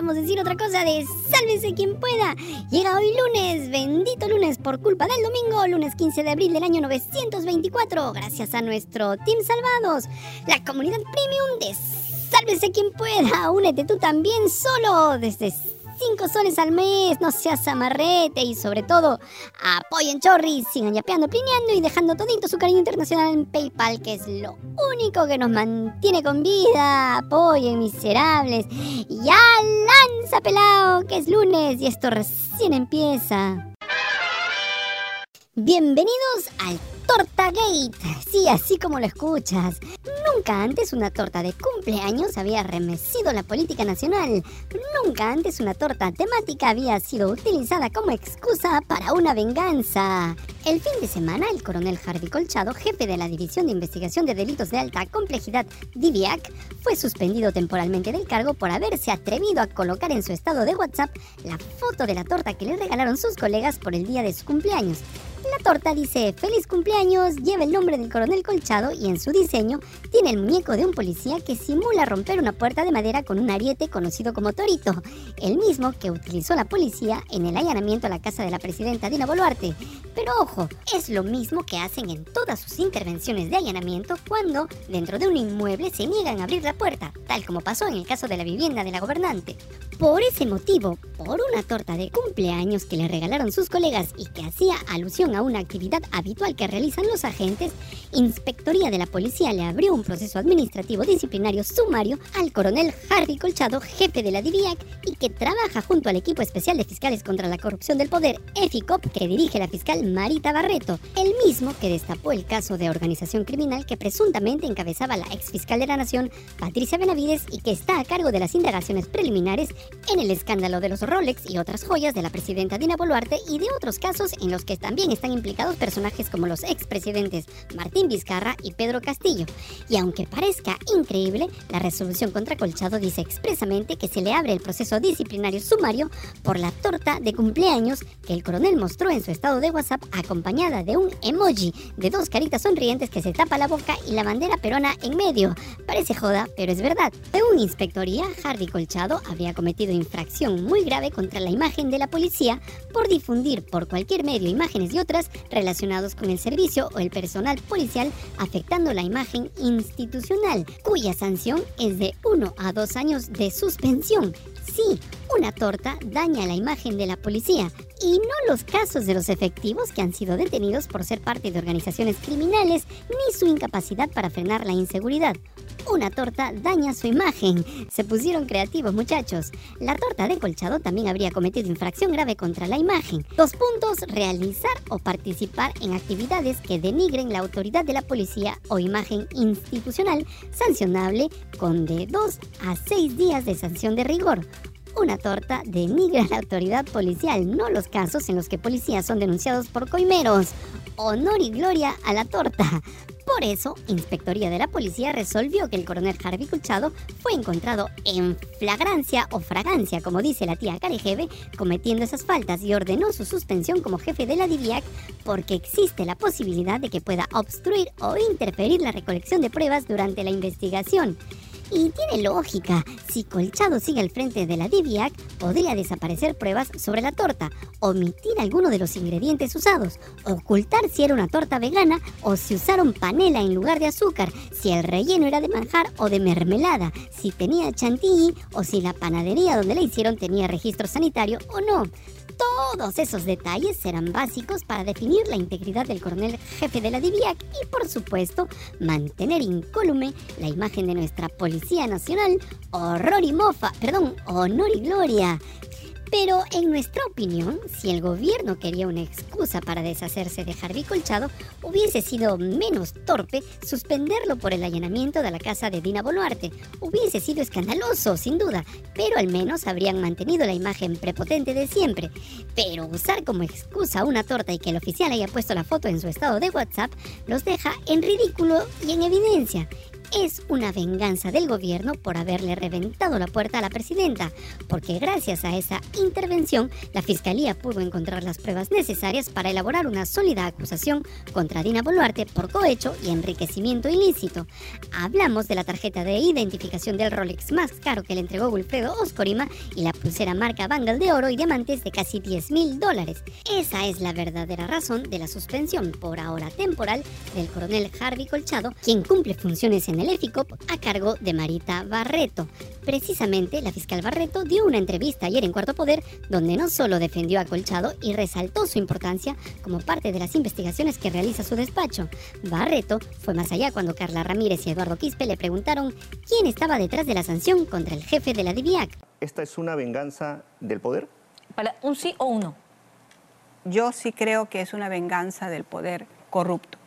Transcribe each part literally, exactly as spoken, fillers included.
podamos decir otra cosa de sálvese quien pueda. Llega hoy lunes, bendito lunes por culpa del domingo, lunes quince de abril del año novecientos veinticuatro, gracias a nuestro Team Salvados, la comunidad premium de sálvese quien pueda. Únete tú también solo desde cinco soles al mes, no seas amarrete y sobre todo apoyen Chorri, sigan yapeando, plineando y dejando todito su cariño internacional en PayPal, que es lo único que nos mantiene con vida. Apoyen, miserables. Ya lanza pelao, que es lunes y esto recién empieza. Bienvenidos al TortaGate. Sí, así como lo escuchas. Nunca antes una torta de cumpleaños había remecido la política nacional. Nunca antes una torta temática había sido utilizada como excusa para una venganza. El fin de semana, el coronel Harvey Colchado, jefe de la División de Investigación de Delitos de Alta Complejidad, D I V I A C, fue suspendido temporalmente del cargo por haberse atrevido a colocar en su estado de WhatsApp la foto de la torta que le regalaron sus colegas por el día de su cumpleaños. La torta dice feliz cumpleaños, lleva el nombre del coronel Colchado y en su diseño tiene el muñeco de un policía que simula romper una puerta de madera con un ariete conocido como Torito, el mismo que utilizó la policía en el allanamiento a la casa de la presidenta Dina Boluarte. Pero ojo, es lo mismo que hacen en todas sus intervenciones de allanamiento cuando dentro de un inmueble se niegan a abrir la puerta, tal como pasó en el caso de la vivienda de la gobernante. Por ese motivo, por una torta de cumpleaños que le regalaron sus colegas y que hacía alusión a una actividad habitual que realizan los agentes, Inspectoría de la Policía le abrió un proceso administrativo disciplinario sumario al coronel Harvey Colchado, jefe de la D I V I A C y que trabaja junto al equipo especial de fiscales contra la corrupción del poder, EFICOP, que dirige la fiscal Marita Barreto, el mismo que destapó el caso de organización criminal que presuntamente encabezaba la exfiscal de la Nación, Patricia Benavides, y que está a cargo de las indagaciones preliminares en el escándalo de los Rolex y otras joyas de la presidenta Dina Boluarte y de otros casos en los que también están implicados personajes como los expresidentes Martín Vizcarra y Pedro Castillo. Y aunque parezca increíble, la resolución contra Colchado dice expresamente que se le abre el proceso disciplinario sumario por la torta de cumpleaños que el coronel mostró en su estado de WhatsApp acompañada de un emoji de dos caritas sonrientes que se tapa la boca y la bandera peruana en medio. Parece joda, pero es verdad. Según Inspectoría, Harvey Colchado habría cometido infracción muy grave contra la imagen de la policía por difundir por cualquier medio imágenes y otras relacionados con el servicio o el personal policial, afectando la imagen institucional, cuya sanción es de uno a dos años de suspensión. Sí, una torta daña la imagen de la policía y no los casos de los efectivos que han sido detenidos por ser parte de organizaciones criminales ni su incapacidad para frenar la inseguridad. Una torta daña su imagen. Se pusieron creativos, muchachos. La torta de Colchado también habría cometido infracción grave contra la imagen. Dos puntos: realizar o participar en actividades que denigren la autoridad de la policía o imagen institucional, sancionable con de dos a seis días de sanción de rigor. Una torta denigra la autoridad policial, no los casos en los que policías son denunciados por coimeros. Honor y gloria a la torta. Por eso, Inspectoría de la Policía resolvió que el coronel Harvey Colchado fue encontrado en flagrancia o fragancia, como dice la tía Carejeve, cometiendo esas faltas y ordenó su suspensión como jefe de la D I V I A C porque existe la posibilidad de que pueda obstruir o interferir la recolección de pruebas durante la investigación. Y tiene lógica, si Colchado sigue al frente de la D I V I A C, podría desaparecer pruebas sobre la torta, omitir alguno de los ingredientes usados, ocultar si era una torta vegana o si usaron panela en lugar de azúcar, si el relleno era de manjar o de mermelada, si tenía chantilly o si la panadería donde la hicieron tenía registro sanitario o no. Todos esos detalles serán básicos para definir la integridad del coronel jefe de la D I V I A C y, por supuesto, mantener incólume la imagen de nuestra Policía Nacional, horror y mofa, perdón, honor y gloria. Pero en nuestra opinión, si el gobierno quería una excusa para deshacerse de Harvey Colchado, hubiese sido menos torpe suspenderlo por el allanamiento de la casa de Dina Boluarte. Hubiese sido escandaloso, sin duda, pero al menos habrían mantenido la imagen prepotente de siempre. Pero usar como excusa una torta y que el oficial haya puesto la foto en su estado de WhatsApp los deja en ridículo y en evidencia. es una venganza del gobierno por haberle reventado la puerta a la presidenta, porque gracias a esa intervención, la Fiscalía pudo encontrar las pruebas necesarias para elaborar una sólida acusación contra Dina Boluarte por cohecho y enriquecimiento ilícito. Hablamos de la tarjeta de identificación del Rolex más caro que le entregó Wilfredo Oscorima y la pulsera marca Bangle de oro y diamantes de casi diez mil dólares. Esa es la verdadera razón de la suspensión, por ahora temporal, del coronel Harvey Colchado, quien cumple funciones en el E F I C O P a cargo de Marita Barreto. Precisamente, la fiscal Barreto dio una entrevista ayer en Cuarto Poder, donde no solo defendió a Colchado y resaltó su importancia como parte de las investigaciones que realiza su despacho. Barreto fue más allá cuando Carla Ramírez y Eduardo Quispe le preguntaron quién estaba detrás de la sanción contra el jefe de la DIVIAC. ¿Esta es una venganza del poder? ¿Para un sí o un no? Yo sí creo que es una venganza del poder corrupto.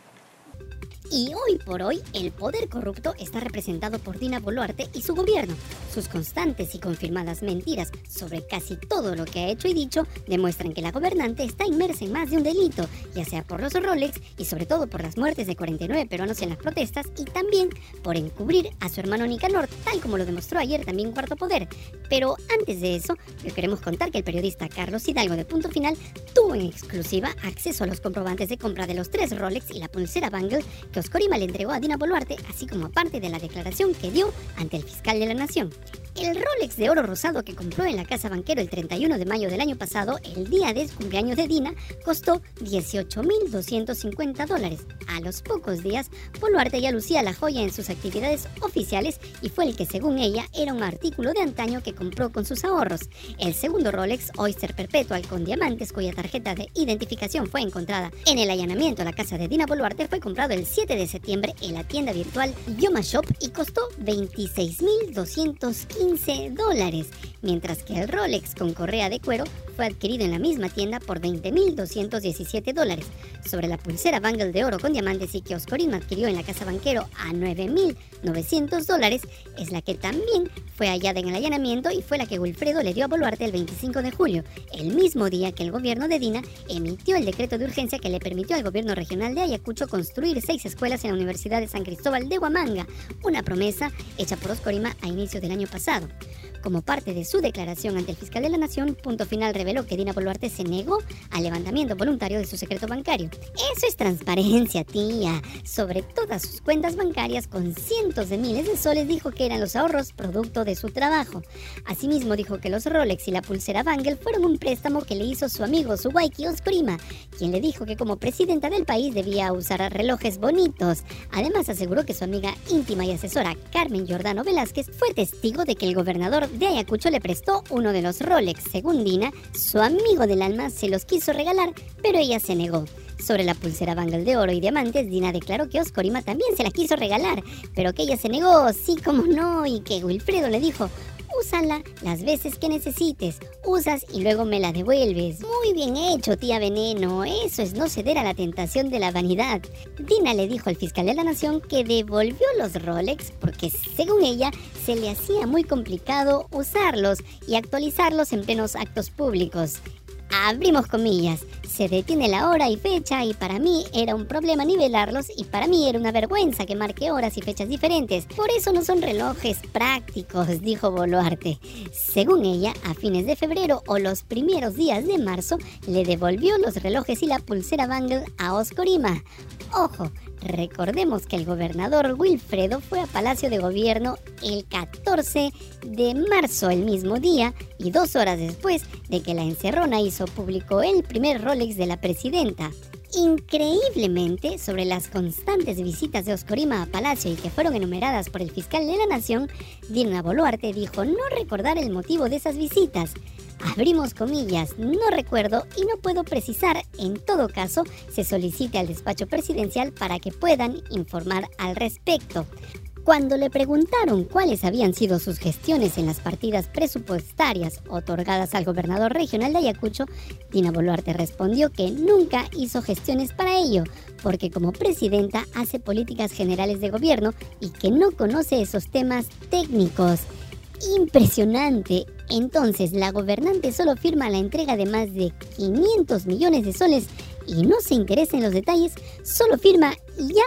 Y hoy por hoy, el poder corrupto está representado por Dina Boluarte y su gobierno. Sus constantes y confirmadas mentiras sobre casi todo lo que ha hecho y dicho demuestran que la gobernante está inmersa en más de un delito, ya sea por los Rolex y sobre todo por las muertes de cuarenta y nueve peruanos en las protestas y también por encubrir a su hermano Nicanor, tal como lo demostró ayer también Cuarto Poder. Pero antes de eso, les queremos contar que el periodista Carlos Hidalgo de Punto Final tuvo en exclusiva acceso a los comprobantes de compra de los tres Rolex y la pulsera Bangle que Oscorima le entregó a Dina Boluarte, así como parte de la declaración que dio ante el fiscal de la Nación. El Rolex de oro rosado que compró en la Casa Banquero el treinta y uno de mayo del año pasado, el día del cumpleaños de Dina, costó dieciocho mil doscientos cincuenta dólares. A los pocos días, Boluarte ya lucía la joya en sus actividades oficiales y fue el que, según ella, era un artículo de antaño que compró con sus ahorros. El segundo Rolex, Oyster Perpetual con diamantes, cuya tarjeta de identificación fue encontrada en el allanamiento a la casa de Dina Boluarte, fue comprado el siete de septiembre en la tienda virtual Yoma Shop y costó veintiséis mil doscientos quince dólares, mientras que el Rolex con correa de cuero fue adquirido en la misma tienda por veinte mil doscientos diecisiete dólares. Sobre la pulsera Bangle de oro con diamantes y que Oscorima adquirió en la Casa Banquero a nueve mil novecientos dólares, es la que también fue hallada en el allanamiento y fue la que Wilfredo le dio a Boluarte el veinticinco de julio, el mismo día que el gobierno de Dina emitió el decreto de urgencia que le permitió al gobierno regional de Ayacucho construir seis escuelas en la Universidad de San Cristóbal de Huamanga, una promesa hecha por Oscorima a inicios del año pasado. Como parte de su declaración ante el fiscal de la Nación, Punto Final reveló que Dina Boluarte se negó al levantamiento voluntario de su secreto bancario. Eso es transparencia, tía. Sobre todas sus cuentas bancarias con cientos de miles de soles dijo que eran los ahorros producto de su trabajo. Asimismo dijo que los Rolex y la pulsera Bangle fueron un préstamo que le hizo su amigo Suwaiki Oscorima, quien le dijo que como presidenta del país debía usar relojes bonitos. Además aseguró que su amiga íntima y asesora Carmen Giordano Velázquez fue testigo de que el gobernador de Ayacucho le prestó uno de los Rolex. Según Dina, su amigo del alma se los quiso regalar, pero ella se negó. Sobre la pulsera Bangle de oro y diamantes, Dina declaró que Oscorima también se la quiso regalar, pero que ella se negó, sí como no, y que Wilfredo le dijo: úsala las veces que necesites, usas y luego me la devuelves. Muy bien hecho, tía Veneno, eso es no ceder a la tentación de la vanidad. Dina le dijo al fiscal de la Nación que devolvió los Rolex porque, según ella, se le hacía muy complicado usarlos y actualizarlos en plenos actos públicos. Abrimos comillas, se detiene la hora y fecha y para mí era un problema nivelarlos y para mí era una vergüenza que marque horas y fechas diferentes. Por eso no son relojes prácticos, dijo Boluarte. Según ella, a fines de febrero o los primeros días de marzo le devolvió los relojes y la pulsera Bangle a Oscorima. Ojo, recordemos que el gobernador Wilfredo fue a Palacio de Gobierno el catorce de marzo, el mismo día, y dos horas después de que la encerrona hizo público el primer Rolex de la presidenta. Increíblemente, sobre las constantes visitas de Oscorima a Palacio y que fueron enumeradas por el fiscal de la Nación, Dina Boluarte dijo no recordar el motivo de esas visitas. Abrimos comillas, no recuerdo y no puedo precisar. En todo caso, se solicita al despacho presidencial para que puedan informar al respecto. Cuando le preguntaron cuáles habían sido sus gestiones en las partidas presupuestarias otorgadas al gobernador regional de Ayacucho, Dina Boluarte respondió que nunca hizo gestiones para ello, porque como presidenta hace políticas generales de gobierno y que no conoce esos temas técnicos. Impresionante. Entonces, la gobernante solo firma la entrega de más de quinientos millones de soles y no se interesa en los detalles, solo firma y ya.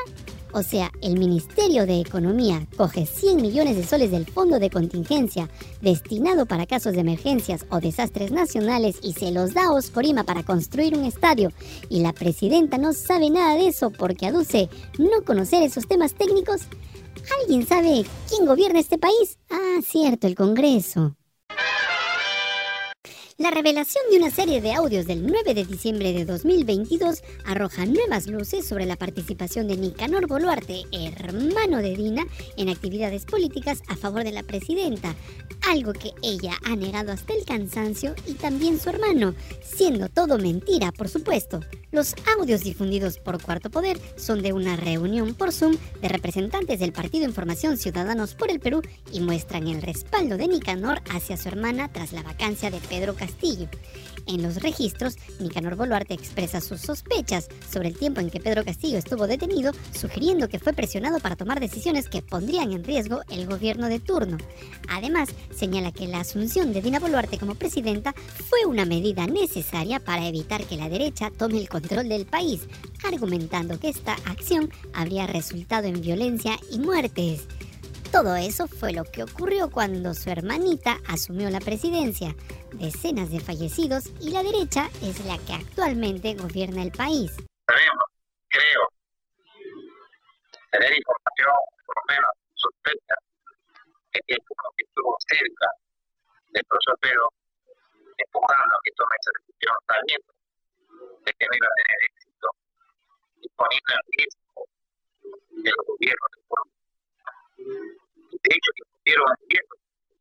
O sea, el Ministerio de Economía coge cien millones de soles del Fondo de Contingencia destinado para casos de emergencias o desastres nacionales y se los da a Oscorima para construir un estadio. Y la presidenta no sabe nada de eso porque aduce no conocer esos temas técnicos. ¿Alguien sabe quién gobierna este país? Ah, cierto, el Congreso. La revelación de una serie de audios del nueve de diciembre de dos mil veintidós arroja nuevas luces sobre la participación de Nicanor Boluarte, hermano de Dina, en actividades políticas a favor de la presidenta, algo que ella ha negado hasta el cansancio y también su hermano, siendo todo mentira, por supuesto. Los audios difundidos por Cuarto Poder son de una reunión por Zoom de representantes del Partido Información Ciudadanos por el Perú y muestran el respaldo de Nicanor hacia su hermana tras la vacancia de Pedro Castillo. En los registros, Nicanor Boluarte expresa sus sospechas sobre el tiempo en que Pedro Castillo estuvo detenido, sugiriendo que fue presionado para tomar decisiones que pondrían en riesgo el gobierno de turno. Además, señala que la asunción de Dina Boluarte como presidenta fue una medida necesaria para evitar que la derecha tome el control del país, argumentando que esta acción habría resultado en violencia y muertes. Todo eso fue lo que ocurrió cuando su hermanita asumió la presidencia. Decenas de fallecidos y la derecha es la que actualmente gobierna el país. Sabemos, creo, tener información, por lo menos sospecha, de que que estuvo cerca del profesor Pedro, empujando a que tome esa decisión, sabiendo de que no iba a tener éxito y poniendo en riesgo de los gobiernos del pueblo. De hecho, que pusieron en riesgo.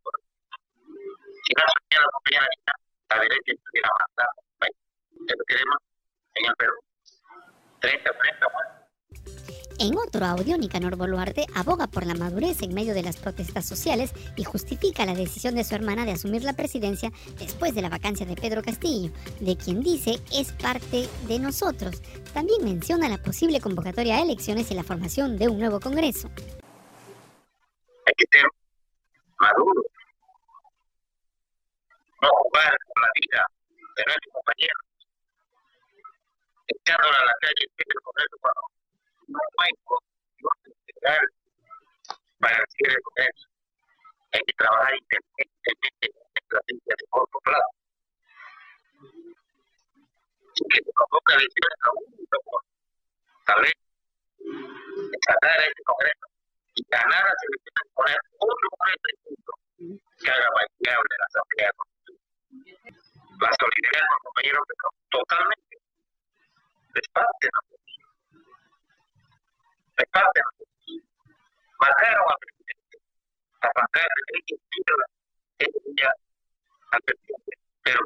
Si no asumía la compañera Dina, la derecha estuviera avanzando en el país. Eso queremos en el Perú. treinta, treinta muertos. En otro audio, Nicanor Boluarte aboga por la madurez en medio de las protestas sociales y justifica la decisión de su hermana de asumir la presidencia después de la vacancia de Pedro Castillo, de quien dice es parte de nosotros. También menciona la posible convocatoria a elecciones y la formación de un nuevo Congreso. Hay que ser maduro, no jugar con la vida de nuestros compañeros, echándola a la calle en el Congreso cuando no hay condiciones legal para el cierre del Congreso. Hay que trabajar inteligentemente en una estrategia de corto plazo. Y que se convoca elecciones a un por saber sacar a este Congreso y ganar las elecciones, poner otro Congreso distinto que haga viable la Asamblea Constitucional. La solidaridad con los compañeros totalmente es parte de nosotros. Es parte de nosotros. Mataron al presidente, a matar al presidente, ese día al presidente, pero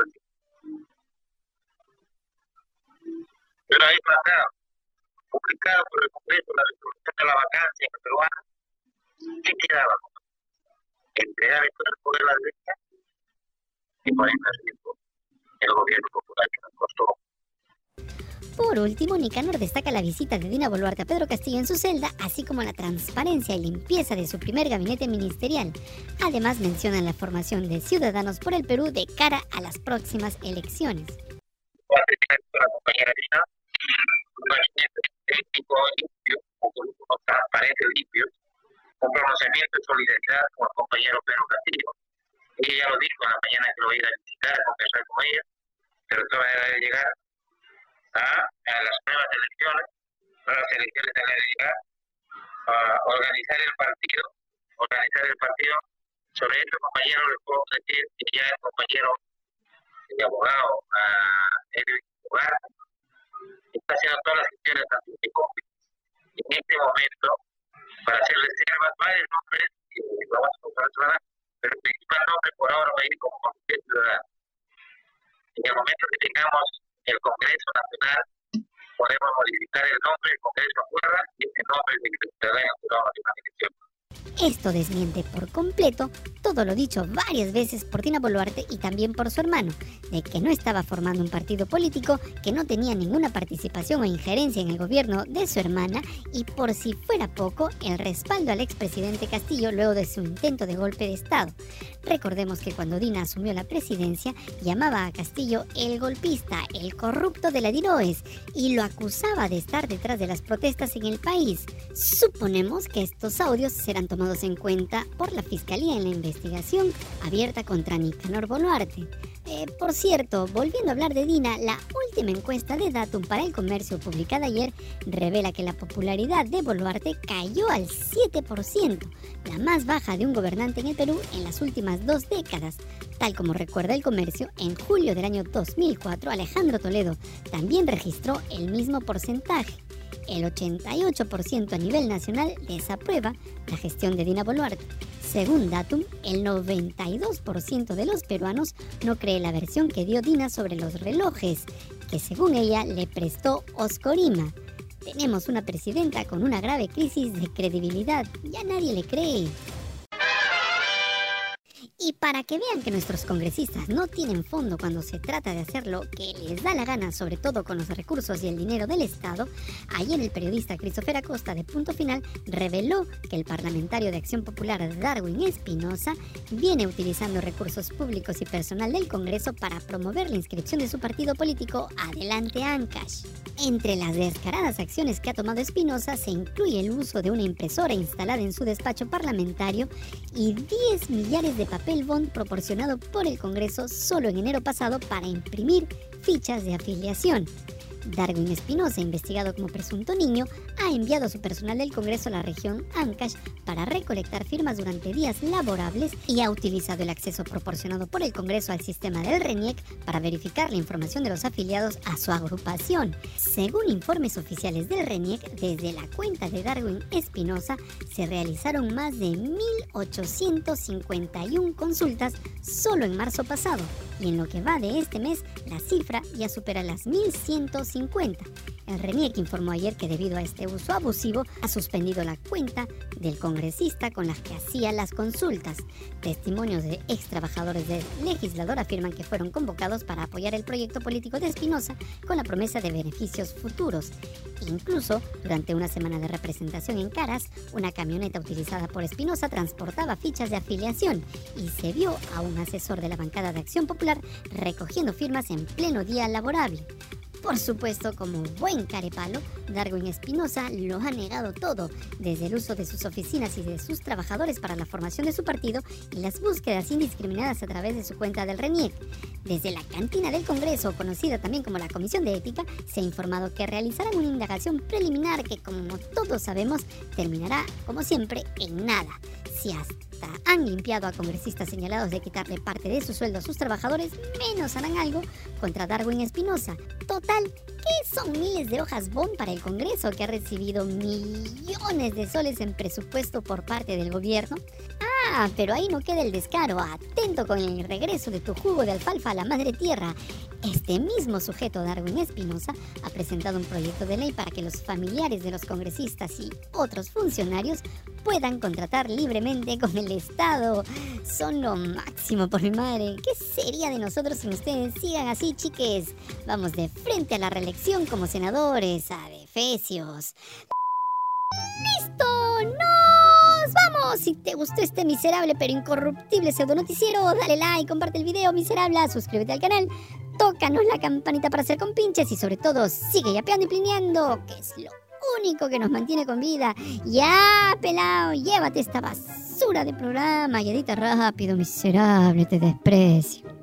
una vez matado, publicado por el Congreso la resolución de la vacancia peruana, ¿qué quedaba? Entregar esto del poder a la derecha y poner en riesgo el gobierno popular que nos costó. Por último, Nicanor destaca la visita de Dina Boluarte a Pedro Castillo en su celda, así como la transparencia y limpieza de su primer gabinete ministerial. Además, mencionan la formación de Ciudadanos por el Perú de cara a las próximas elecciones. La compañera Dina, un gabinete técnico limpio, con grupos transparentes limpios, un pronunciamiento de solidaridad con el compañero Pedro Castillo. Ella ya lo dijo en la mañana que lo iba a visitar, a conversar con ella, pero todavía debe llegar a, a las nuevas elecciones, nuevas elecciones deben de llegar a organizar el partido, organizar el partido. Sobre esto, compañero, les puedo decir que ya el compañero el abogado uh, Edwin Ugarte está haciendo todas las gestiones anti-COVID. En este momento, para hacer reservas, varios nombres que lo vamos a controlar, pero el principal nombre por ahora va a ir como Comité Ciudadano. En el momento que tengamos el Congreso Nacional, podemos modificar el nombre del Congreso Acuerda y el nombre del Ciudadano Nacional de una elección. Esto desmiente por completo todo lo dicho varias veces por Dina Boluarte y también por su hermano, de que no estaba formando un partido político, que no tenía ninguna participación o injerencia en el gobierno de su hermana y, por si fuera poco, el respaldo al expresidente Castillo luego de su intento de golpe de Estado. Recordemos que cuando Dina asumió la presidencia, llamaba a Castillo el golpista, el corrupto de la DINOES, y lo acusaba de estar detrás de las protestas en el país. Suponemos que estos audios serán tomados en cuenta por la Fiscalía en la investigación abierta contra Nicanor Boluarte. Eh, por cierto, volviendo a hablar de Dina, la última encuesta de Datum para el Comercio publicada ayer revela que la popularidad de Boluarte cayó al siete por ciento, la más baja de un gobernante en el Perú en las últimas dos décadas. Tal como recuerda el Comercio, en julio del año dos mil cuatro, Alejandro Toledo también registró el mismo porcentaje. El ochenta y ocho por ciento a nivel nacional desaprueba la gestión de Dina Boluarte. Según Datum, el noventa y dos por ciento de los peruanos no cree la versión que dio Dina sobre los relojes, que según ella le prestó Oscorima. Tenemos una presidenta con una grave crisis de credibilidad, ya nadie le cree. Y para que vean que nuestros congresistas no tienen fondo cuando se trata de hacer lo que les da la gana, sobre todo con los recursos y el dinero del Estado, ayer el periodista Christopher Acosta de Punto Final reveló que el parlamentario de Acción Popular Darwin Espinosa viene utilizando recursos públicos y personal del Congreso para promover la inscripción de su partido político Adelante Ancash. Entre las descaradas acciones que ha tomado Espinosa se incluye el uso de una impresora instalada en su despacho parlamentario y diez millares de papel bond proporcionado por el Congreso solo en enero pasado para imprimir fichas de afiliación. Darwin Espinosa, investigado como presunto niño, ha enviado a su personal del Congreso a la región Ancash para recolectar firmas durante días laborables y ha utilizado el acceso proporcionado por el Congreso al sistema del RENIEC para verificar la información de los afiliados a su agrupación. Según informes oficiales del RENIEC, desde la cuenta de Darwin Espinosa se realizaron más de mil ochocientas cincuenta y una consultas solo en marzo pasado, y en lo que va de este mes la cifra ya supera las mil ciento cincuenta. El RENIEC informó ayer que debido a este uso abusivo ha suspendido la cuenta del congresista con la que hacía las consultas. Testimonios de ex trabajadores del legislador afirman que fueron convocados para apoyar el proyecto político de Espinosa con la promesa de beneficios futuros. Incluso, durante una semana de representación en Caras, una camioneta utilizada por Espinosa transportaba fichas de afiliación y se vio a un asesor de la bancada de Acción Popular recogiendo firmas en pleno día laborable. Por supuesto, como buen carepalo, Darwin Espinosa lo ha negado todo, desde el uso de sus oficinas y de sus trabajadores para la formación de su partido y las búsquedas indiscriminadas a través de su cuenta del RENIEC. Desde la cantina del Congreso, conocida también como la Comisión de Ética, se ha informado que realizarán una indagación preliminar que, como todos sabemos, terminará, como siempre, en nada. Si hasta han limpiado a congresistas señalados de quitarle parte de su sueldo a sus trabajadores, menos harán algo contra Darwin Espinosa. Total, ¿qué son miles de hojas bond para el Congreso que ha recibido millones de soles en presupuesto por parte del gobierno? Ah, pero ahí no queda el descaro. Atento con el regreso de tu jugo de alfalfa a la madre tierra. Este mismo sujeto, Darwin Espinosa, ha presentado un proyecto de ley para que los familiares de los congresistas y otros funcionarios puedan contratar libremente con el Estado. Son lo máximo, por mi madre. ¿Qué sería de nosotros sin ustedes? Sigan así, chiques. Vamos de frente a la reelección como senadores, adefesios. ¡Listo! ¡Nos vamos! Si te gustó este miserable pero incorruptible pseudonoticiero, dale like, comparte el video, miserable, suscríbete al canal, tócanos la campanita para hacer compinches y sobre todo sigue yapeando y plineando, que es lo único que nos mantiene con vida. Ya, pelao, llévate esta basura de programa y edita rápido, miserable, te desprecio.